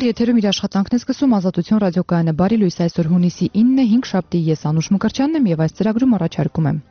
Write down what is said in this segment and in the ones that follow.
եթերում իր աշխատանքն է սկսում Ազատություն ռադիոկայանը։ Բարի լույս, այսօր հունիսի 9-ն է, 5 շաբթի, ես Անուշ Մկրտչյանն եմ եւ այս ծրագրում առաջարկում եմ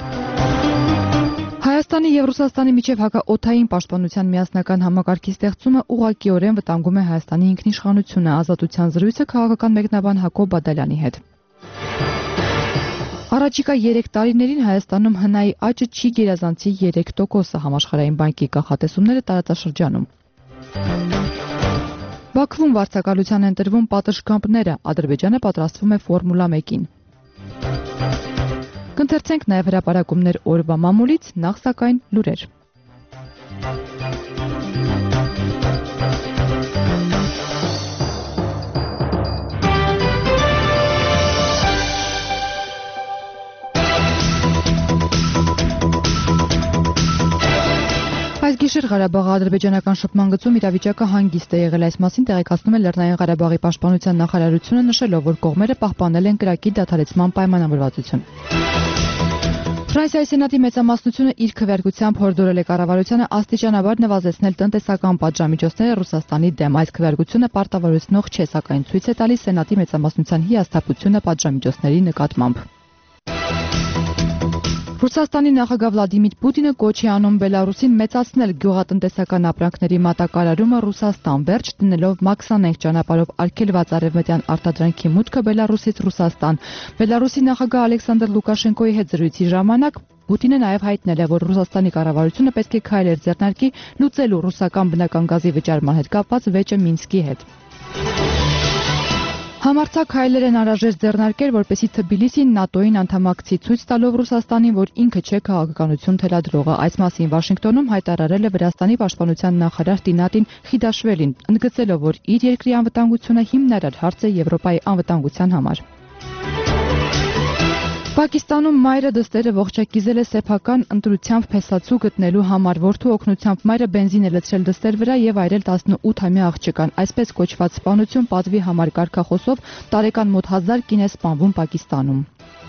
Հայաստանի եւ Ռուսաստանի միջև հակաօդային պաշտպանության միասնական համակարգի ստեղծումը ուղղակիորեն վտանգում է Հայաստանի ինքնիշխանությունը, Ազատության զրույցը քաղաքական մեկնաբան Հակոբ Բադալյանի հետ։ Առաջիկա 3 տարիներին Հայաստանում հնայի աճը չի գերազանցի 3%-ը համաշխարհային բանկի կանխատեսումները տարածաշրջանում։ Բաքվում վարձակալության են տրվում պատշգամբները, Ադրբեջանը պատրաստվում է Ֆորմուլա 1-ին։ Կընթերցենք նաև հրապարակումներ օրվա մամուլից, նախ սակայն լուրեր։ Այս գիշեր Ղարաբաղի ադրբեջանական շփման գծում իրավիճակը հանգիստ է եղել, այս մասին տեղեկացնում է Լեռնային Ղարաբաղի պաշտպանության նախարարությունը, նշելով, որ կողմերը պահպանել են կրակի դադարեցման պայմանավորվածություն։ Ֆրանսիայի սենատի մեծամասնությունը իր քվեարկությամբ հորդորել է կառավարությանը աստիճանաբար նվազեցնել տնտեսական պատժամիջոցները Ռուսաստանի դեմ։ Այս քվեարկությունը պարտավորեցնող չէ, սակայն ցույց է տալիս սենատի մեծամասնության հիասթափությունը պատժամիջոցների նկատմամբ։ Ռուսաստանի նախագահ Վլադիմիր Պուտինը կոչ է անում Բելարուսին մեծացնել գյուղատնտեսական ապրանքների մատակարարումը Ռուսաստան, վերջ դնելով մաքսանենգ ճանապարհով արգելված արևմտյան արտադրանքի մուտքը Բելարուսից Ռուսաստան։ Բելարուսի նախագահ Ալեքսանդր Լուկաշենկոյի հետ զրույցի ժամանակ Պուտինը նաև հայտնել է, որ Ռուսաստանի կառավարությունը պետք է քայլեր ձեռնարկի լուծելու ռուսական բնական գազի վճարման հետ կապված վեճը Մինսկի հետ։ Համարձակ հայլեր են անհրաժեշտ ձեռնարկել, որպեսզի Թբիլիսին ՆԱՏՕ-ին անդամակցի, ցույց տալով Ռուսաստանին, որ ինքը չէ քաղաքականություն թելադրողը։ Այս մասին Վաշինգտոնում հայտարարել է Վրաստանի պաշտպանության նախարար Տինատին Խիդաշվելին, ընդգծելով, որ իր երկրի անվտանգությունը հիմնարար հարց է Եվրոպայի անվտանգության համար։ Պակիստանում մայրը դստերը ողջակիզել է սեփական ընտրությամբ փեսացու գտնելու համար, որդու օգնությամբ մայրը բենզին է լցրել դստեր վրա եւ այրել 18-ամյա աղջկան։ Այսպես կոչված սպանություն պատվի համար կարգախոսով տարեկան մոտ 1000 կին է սպանվում Պակիստանում։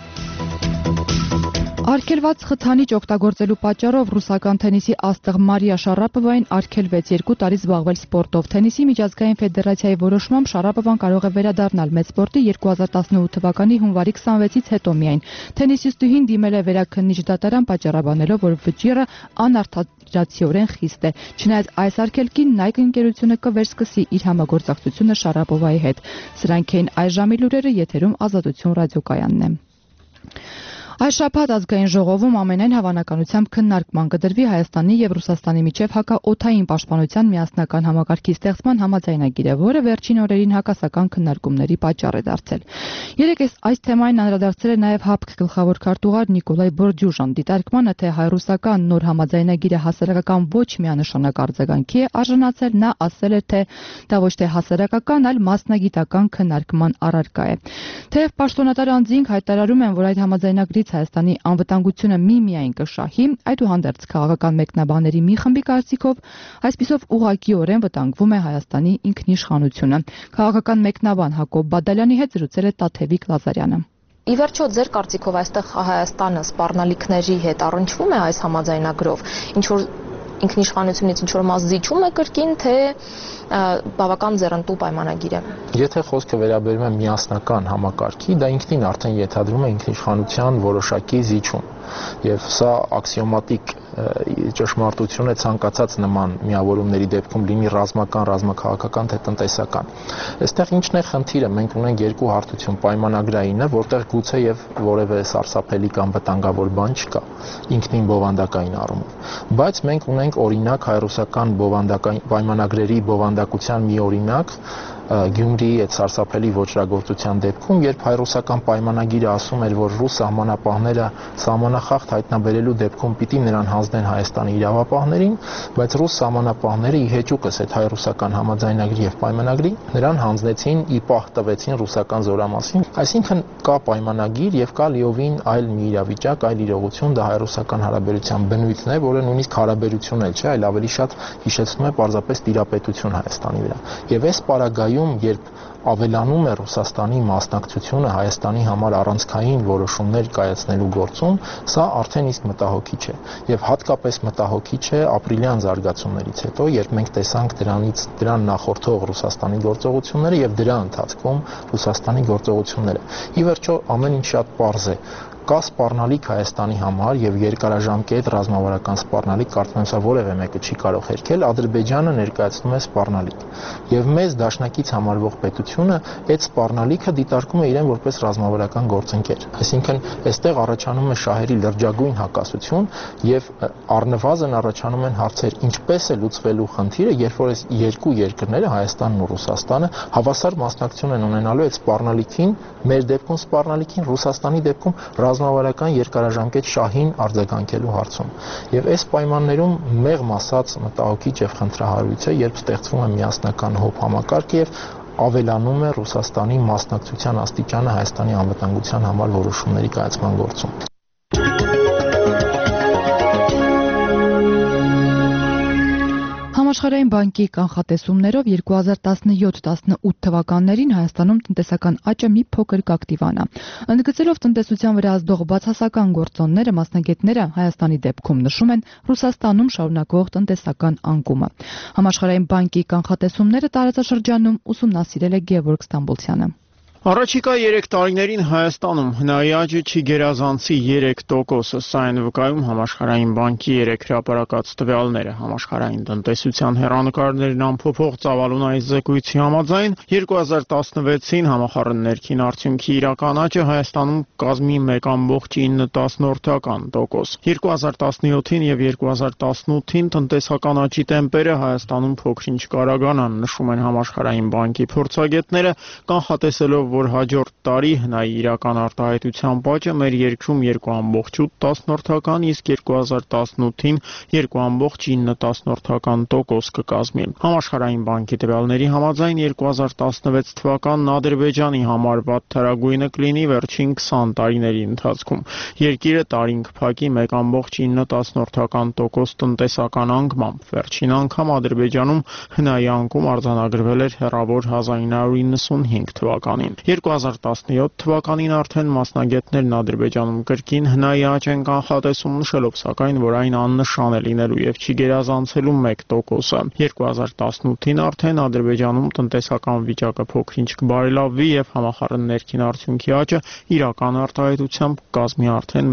Արգելված խթանիչ օգտագործելու պատճառով ռուսական թենիսի աստղ Մարիա Շարապովային արգելվեց 2 տարի զբաղվել սպորտով։ Թենիսի միջազգային ֆեդերացիայի որոշմամբ Շարապովան կարող է վերադառնալ մեծ սպորտի 2018 թվականի հունվարի 26-ից հետո միայն։ Թենիսիստուհին դիմել է վերաքննիչ դատարան պատճառաբանելով, որ վճիռը անարդարացիորեն խիստ է։ Չնայած այս արգելքին Nike ընկերությունը կվերսկսի իր համագործակցությունը Շարապովայի հետ։ Սրանք էին այս ժամի լուրերը, եթերում Ազատություն ռադիոկայանն է։ Այս շաբաթ ազգային ժողովում ամենայն հավանականությամբ քննարկման կդրվի Հայաստանի եւ Ռուսաստանի միջև հակաօդային պաշտպանության միասնական համակարգի ստեղծման համաձայնագիրը, որը վերջին օրերին հակասական քննարկումների պատճառ է դարձել։ Երեկ այս թեմային անդրադարձել է նաեւ ՀԱՊԿ գլխավոր քարտուղար Նիկոլայ Բորդյուժան։ Դիտարկմանը, թե հայ-ռուսական նոր համաձայնագիրը հասարակական ոչ միանշանակ արձագանքի է արժանացել, նա ասել է, թե դա ոչ թե հասարակական, այլ մասնագիտական քննարկման առարկա է։ Թեև պաշտոնատար անձինք հայտարարում են, որ այդ համաձայնագրից Հայաստանի անվտանգությունը միմիայն կշահի, այդուհանդերձ քաղաքական մեկնաբանների մի խմբի կարծիքով այսպիսով ուղղակիորեն վտանգվում է Հայաստանի ինքնիշխանությունը։ Քաղաքական մեկնաբան Հակոբ Բադալյանի հետ զրուցել է Տաթևիկ Լազարյանը։ Ի վերջո, ձեր կարծիքով այստեղ Հայաստանը սպառնալիքների հետ առնչվում է այս համաձայնագրով, ինչ որ ինքնիշխանությունից ինչ որ մաս զիջում է կրկին, թե բավական ձեռնտու պայմանագիր է։ Եթե խոսքը վերաբերում է միասնական համակարգի, դա ինքնին արդեն ենթադրում է ինքնիշխանության որոշակի զիջում, եւ սա աքսիոմատիկ ճշմարտություն է ցանկացած նման միավորումների դեպքում, լինի ռազմական, ռազմաքաղաքական թե տնտեսական։ Այստեղ ինչն է խնդիրը, մենք ունենք երկու հարթություն, պայմանագրայինը, որտեղ գուցե եւ որևէ սարսափելի կամ վտանգավոր բան չկա, ինքնին բովանդակային առումով, բայց մենք ունենք օրինակ հայ-ռուսական պայմանագրերի բովանդակության մի օրինակ Գյումրիի այդ սարսափելի ոճրագործության դեպքում, երբ հայ-ռուսական պայմանագիրը ասում էր, որ ռուս սահմանապահները սահմանախախտ հայտնաբերելու դեպքում պիտի նրան հանձնեն Հայաստանի իրավապահներին, բայց ռուս սահմանապահները ի հեճուկս այդ հայ-ռուսական համաձայնագրի եւ պայմանագրի նրան հանձնեցին, ի պահ տվեցին ռուսական զորամասին, այսինքն կա պայմանագիր եւ կա լիովին այլ մի իրավիճակ, այլ իրողություն, դա հայ-ռուսական հարաբերության բնույթն է, որը նույնիսկ հարաբերություն էլ չէ, այլ ավելի շատ հիշեցնում է պարզապես տիրապետություն Հայաստանի վրա։ Եվ այս պարագայում ապրիլում, երբ ավելանում է Ռուսաստանի մասնակցությունը Հայաստանի համար առանցքային որոշումներ կայացնելու գործում, սա արդեն իսկ մտահոգիչ է եւ հատկապես մտահոգիչ է ապրիլյան զարգացումներից հետո, երբ մենք տեսանք դրան նախորդող Ռուսաստանի գործողությունները եւ դրա ընթացքում Ռուսաստանի գործողությունները։ Ի վերջո ամեն ինչ շատ պարզ է։ Կա սպառնալիք Հայաստանի համար եւ երկարաժամկետ ռազմավարական սպառնալիք, կարծում եմ սա որևէ մեկը չի կարող հերքել, Ադրբեջանը ներկայացնում է սպառնալիք։ Եվ մեզ դաշնակից համարվող պետությունը այդ սպառնալիքը դիտարկում է իրեն որպես ռազմավարական գործընկեր։ Այսինքն, այստեղ առաջանում է շահերի լրջագույն հակասություն եւ առնվազն առաջանում են հարցեր, ինչպես է լուծվելու խնդիրը, երբ որ այս երկու երկրները, Հայաստանն ու Ռուսաստանը, հավասար մասնակցություն են ունենալու այդ սպառնալիքին, մեր դեպքում սպառնալիքին, Ռուսաստանի դեպքում ռազմավարական երկարաժամկետ շահին արձագանքելու հարցում։ Եվ այս պայմաններում մեղմ ասած մտահոգիչ եւ խնդրահարույց է, երբ ստեղծվում է միասնական հոբ համակարգ եւ ավելանում է Ռուսաստանի մասնակցության աստիճանը Հայաստանի անվտանգության համար որոշումների կայացման գործում։ Համաշխարհային բանկի կանխատեսումներով 2017-18 թվականներին Հայաստանում տնտեսական աճը մի փոքր կակտիվանա։ Ընդգծելով տնտեսության վրա ազդող բացասական գործոնները, մասնագետները Հայաստանի դեպքում նշում են Ռուսաստանում շարունակվող տնտեսական անկումը։ Համաշխարհային բանկի կանխատեսումները տարածաշրջանում ուսումնասիրել է Գևորգ Ստամբուլցյանը։ Առաջիկա 3 տարիներին Հայաստանում հնայի աճը չի գերազանցի 3%, սա են վկայում Համաշխարհային բանկի 3 հրապարակած տվյալները։ Համաշխարհային տնտեսության հեռանկարներն ամփոփող ծավալունային զեկույցի համաձայն 2016-ին համախառն ներքին արդյունքի իրական աճը Հայաստանում կազմի 1.9%, 2017-ին եւ 2018-ին տնտեսական աճի տեմպերը Հայաստանում փոքրինչ կարագանան, նշում են Համաշխարհային բանկի փորձագետները, կանխատեսելով որ հաջորդ տարի հնայի իրական արտահայտության աճը մեր երկրում 2.8%, իսկ 2018-ին 2.9% կկազմի։ Համաշխարհային բանկի տվյալների համաձայն 2016 թվականն Ադրբեջանի համար վատթարագույնը կլինի վերջին 20 տարիների ընթացքում։ Երկիրը տարին կփակի 1.9% տնտեսական անկմամբ։ Վերջին անգամ Ադրբեջանում հնայի անկում արձանագրվել էր հեռավոր 1995 թվականին։ 2017 թվականին արդեն մասնագետներն Ադրբեջանում կրկին հնայի աճ են կանխատեսում, նշելով սակայն, որ այն աննշան է լինելու եւ չի գերազանցելու 1%-ը։ 2018-ին արդեն Ադրբեջանում տնտեսական վիճակը փոքրինչ կբարելավվի եւ համախառն ներքին արդյունքի աճը իրական արտահայտությամբ կազմի արդեն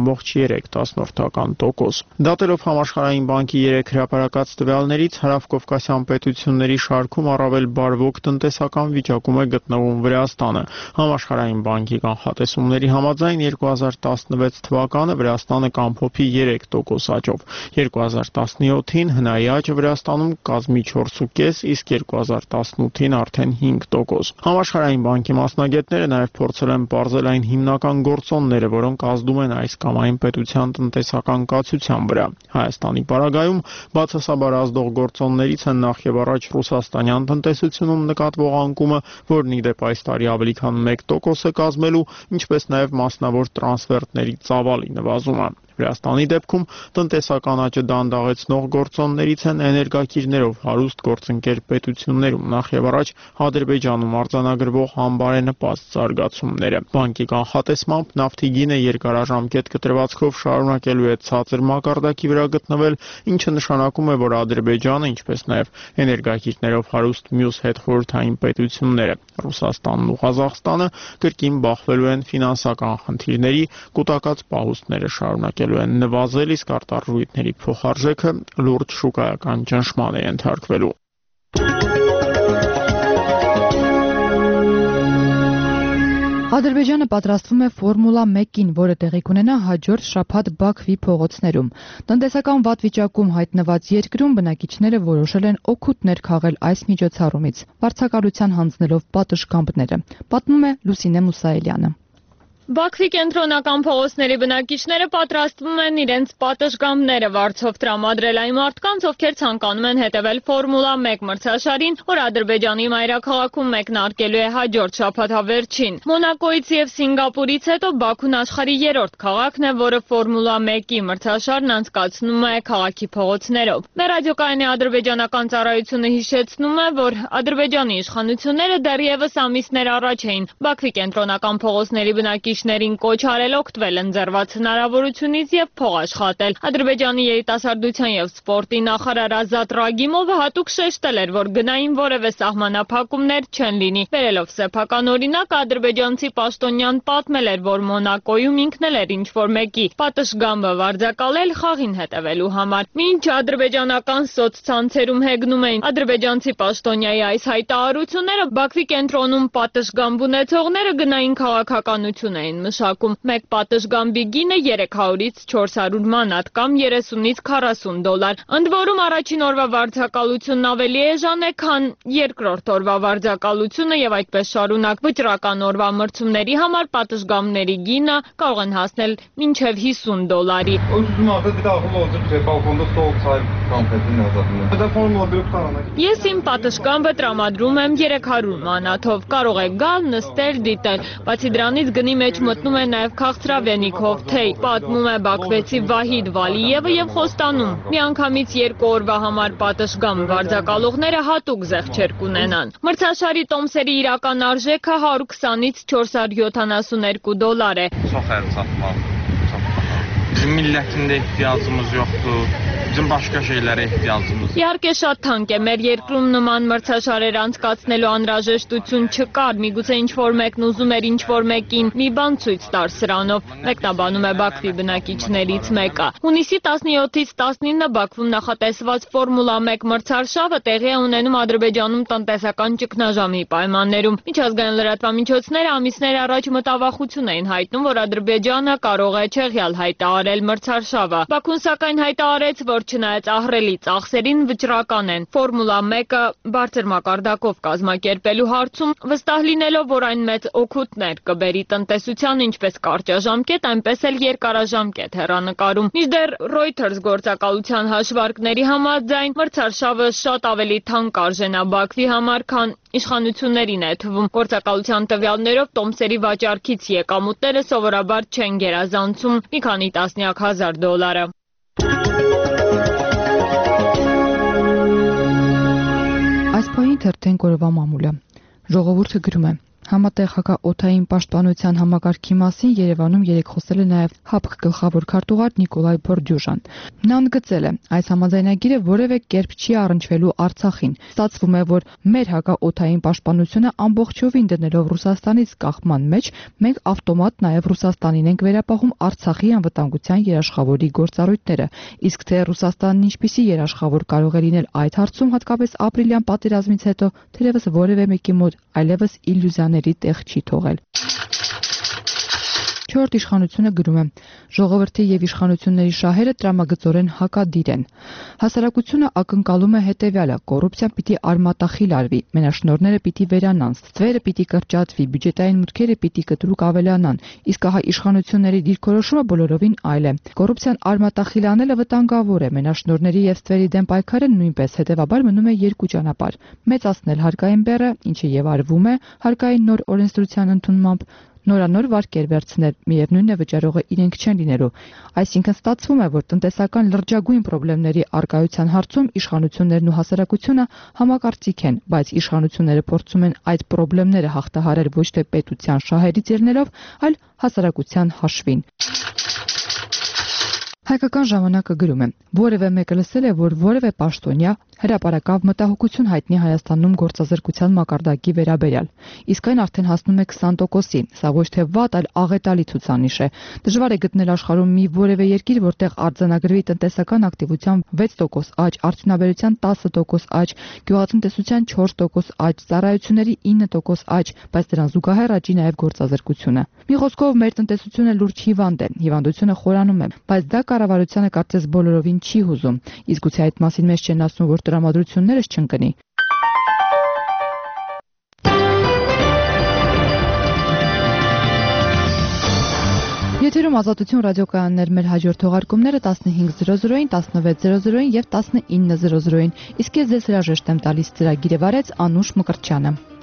1.3%։ Դատելով Համաշխարհային բանկի 3 հրապարակած տվյալներից, Հարավկովկասյան պետությունների շարքում առավել բարվոք տնտեսական վիճակում է գտնվում Վրաստանը։ Համաշխարհային բանկի կանխատեսումների համաձայն 2016 թվականը Վրաստանը կամփոփի 3% աճով։ 2017-ին հնայի աճը Վրաստանում կազմի 4.5, իսկ 2018-ին արդեն 5%։ Համաշխարհային բանկի մասնագետները նաև փորձել են պարզել այն հիմնական գործոնները, որոնք ազդում են այս կամ այն պետության տնտեսական կացության վրա։ Հայաստանի պարագայում բացասաբար ազդող գործոններից են նախ եւ առաջ ռուսաստանյան տնտեսությունում նկատվող անկումը, որն ի դեպ այս տարի ավելի քան 1% է կազմելու, ինչպես նաև մասնավոր տրանսֆերտների ծավալի նվազումը։ Վրաստանի դեպքում տնտեսական աճը դանդաղեցնող գործոններից են էներգակիրներով հարուստ գործընկեր պետություններում, նախ եւ առաջ Ադրբեջանում արձանագրվող անբարենպաստ զարգացումները։ Բանկի կանխատեսմամբ նավթի գինը երկարաժամկետ կտրվածքով շարունակելու է ցածր մակարդակի վրա գտնվել, ինչը նշանակում է, որ Ադրբեջանը, ինչպես նաև էներգակիրներով հարուստ մյուս հետխորհրդային պետությունները, Ռուսաստանն ու Ղազախստանը կրկին բախվելու են ֆինանսական խնդիրների, կուտակած պահուստները շարունակելու են նվազել, իսկ արտարժույթների փոխարժեքը լուրջ շուկայական ճնշման է ենթարկվելու։ Ադրբեջանը պատրաստվում է Ֆորմուլա 1-ին, որը տեղի կունենա հաջորդ շաբաթ Բաքվի փողոցներում։ Տնտեսական վատ վիճակում հայտնված երկրում բնակիչները որոշել են օգուտներ քաղել այս միջոցառումից, վարձակալության հանձնելով պատշգամբները, պատմում է Լուսինե Մուսայելյանը։ Բաքվի կենտրոնական փողոցների բնակիչները պատրաստվում են իրենց պատշգամբները վարձով տրամադրել այն մարդկանց, ովքեր ցանկանում են հետևել Ֆորմուլա 1 մրցաշարին, որ Ադրբեջանի մայրաքաղաքում մեկնարկելու է հաջորդ շաբաթավերջին։ Մոնակոից եւ Սինգապուրից հետո Բաքուն աշխարհի երրորդ քաղաքն է, որը Ֆորմուլա 1-ի մրցաշարն անցկացնում է քաղաքի փողոցներով։ Մեր ռադիոկայանի ադրբեջանական ծառայությունը հիշեցնում է, որ Ադրբեջանի իշխանությունները դեռևս ամիսներ առաջ էին Բաքվի կենտրոնական փողոցների բնակիչներին կոչ արել օգտվել ընձեռված հնարավորությունից եւ փող աշխատել։ Ադրբեջանի երիտասարդության եւ սպորտի նախարար Ազատ Ռագիմովը հատուկ շեշտել էր, որ գնային որևէ սահմանափակումներ չեն լինի։ Վերելով սեփական օրինակ, ադրբեջանցի պաշտոնյան պատմել էր, որ Մոնակոյում ինքն էլ էր ինչ-որ մեկի պատշգամբը վարձակալել խաղին հետևելու համար։ Մինչ ադրբեջանական սոցցանցերում հեգնում էին ադրբեջանցի պաշտոնյայի այս հայտարարությունները, Բաքվի կենտրոնում պատշգամբ ունեցողները գնային քաղաքականություն էին մշակում։ Մեկ պատշգամբի գինը 300-ից 400 մանատ կամ 30-ից 40 դոլար։ Ընդ որում առաջին օրվա վարձակալությունն ավելի էժան է, քան երկրորդ օրվա վարձակալությունը եւ այդպես շարունակ։ Վճռական օրվա մրցումների համար պատշգամբների գինը կարող են հասնել մինչև 50 դոլարի։ Ես իմ պատշգամբը տրամադրում եմ 300 մանաթով։ Կարող եք գալ, նստել, դիտել։ Բացի դրանից գնի մեջ մտնում է նաև քաղցրավենիքով թեյ, պատմում է բաքվեցի Վահիդ Վալիևը եւ խոստանում։ Միանգամից 2 օրվա համար պատշգամբ վարձակալողները հատուկ զեղչեր կունենան։ Մրցաշարի տոմսերի իրական արժեքը 120-ից 472 դոլար է։ Bizim millətində ehtiyacımız yoxdur. Bizim başqa şeylərə ehtiyacımız. Իհարկե շատ թանկ է, մեր երկրում նման մրցաշարեր անցկացնելու անհրաժեշտություն չկար, միգուցե ինչ-որ մեկն ուզում էր ինչ-որ մեկին մի բան ցույց տար սրանով, մեկնաբանում է Բաքվի բնակիչներից մեկը։ Հունիսի 17-ից 19-ը Բաքվում նախատեսված Ֆորմուլա 1 մրցարշավը տեղի է ունենում Ադրբեջանում տնտեսական ճգնաժամի պայմաններում։ Միջազգային լրատվամիջոցները ամիսներ առաջ մտավախություն էին հայտնում, որ Ադրբեջանը կարող է չեղյալ հայտարարել մրցարշավը։ Բաքուն սակայն հայտարարեց, որ չնայած ահռելի ծախսերին վճռական են։ Ֆորմուլա 1-ը բարձր մակարդակով կազմակերպելու հարցում վստահ լինելով, որ այն մեծ օգուտներ կբերի տնտեսության ինչպես կարճաժամկետ, այնպես էլ երկարաժամկետ հեռանկարում։ Մինչդեռ Reuters գործակալության հաշվարկների համաձայն մրցարշավը շատ ավելի թանկ կարժենա Բաքվի համար, քան իշխանություններին է թվում։ Գործակալության տվյալներով տոմսերի վաճառքից եկամուտները սովորաբար չեն գերազանցում մի քանի տասնյակ հազար դոլարը։ Այս պահին թերթենք օրվա մամուլը։ Ժողովուրդը գրում է. Համատեղ հակաօդային պաշտպանության համակարգի մասին Երևանում երեկ խոսել է նաև ՀԱՊԿ գլխավոր քարտուղար Նիկոլայ Բորդյուժան։ Նա ընդգծել է, այս համաձայնագիրը որևէ կերպ չի առնչվելու Արցախին։ Ստացվում է, որ մեր հակաօդային պաշտպանությունը ամբողջովին դնելով Ռուսաստանից կախման մեջ, մենք ավտոմատ նաև Ռուսաստանին ենք վերապահում Արցախի անվտանգության երաշխավորի գործառույթները։ Իսկ թե Ռուսաստանն ինչպիսի երաշխավոր կարող է լինել այդ հարցում, հատկապես ապրիլյան պատերազմից հետո, թերևս որևէ մեկի մոտ այլևս իլյուզիաների տեղ չի թողել։ Չորրորդ իշխանությունը գրում է. ժողովրդի եւ իշխանությունների շահերը տրամագծորեն հակադիր են։ Հասարակությունը ակնկալում է հետեւյալը. կոռուպցիան պիտի արմատախիլ արվի, մենաշնորհները պիտի վերանան, ստվերը պիտի կրճատվի, բյուջետային մուտքերը պիտի կտրուկ ավելանան, իսկ ահա իշխանությունների դիրքորոշումը բոլորովին այլ է։ Կոռուպցիան արմատախիլ անելը վտանգավոր է, մենաշնորհների եւ ստվերի դեմ պայքարը նույնպես, հետեւաբար մնում է երկու ճանապարհ՝ մեծացնել հարկային բեռը, ինչը եւ արվում է հարկային նոր օրենսդրության ընդունմամբ, նորանոր վարկեր վերցնել, միևնույնն է վճարողը իրենք չեն լինելու։ Այսինքն ստացվում է, որ տնտեսական լրջագույն խնդիրների առկայության հարցում իշխանություններն ու հասարակությունը համակարծիք են, բայց իշխանությունները փորձում են այդ խնդիրները հաղթահարել ոչ թե պետության շահերից ելնելով, այլ հասարակության հաշվին։ Հայկական ժամանակը գրում է. որևէ մեկը լսել է, որ որևէ պաշտոնյա հրապարակավ մտահոգություն հայտնի Հայաստանում գործազրկության մակարդակի վերաբերյալ։ Իսկ այն արդեն հասնում է 20%-ի։ Սա ոչ թե վատ, այլ աղետալի ցուցանիշ է։ Դժվար է գտնել աշխարհում մի որևէ երկիր, որտեղ արձանագրվի տնտեսական ակտիվության 6% աճ, արդյունաբերության 10% աճ, գյուղատնտեսության 4% աճ, ծառայությունների 9% աճ, բայց դրան զուգահեռ աճի նաև գործազրկությունը։ Մի խոսքով մեր տնտեսությունը լուրջ հիվանդ է, հիվանդությունը խորանում է, բայց դա կառավարությանը կարծես բոլորովին չի հուզում, իսկ գուցե այդ մասին մեզ չեն ասում, որ տրամադրություններս չընկնի։ Եթերում Ազատություն ռադիոկայաններ, մեր հաջորդ թողարկումները 15:00-ին, 16:00-ին եւ 19:00-ին։ Իսկ ես ձեզ հրաժեշտ եմ տալիս, ծրագիրը վարեց Անուշ Մկրտչյանը։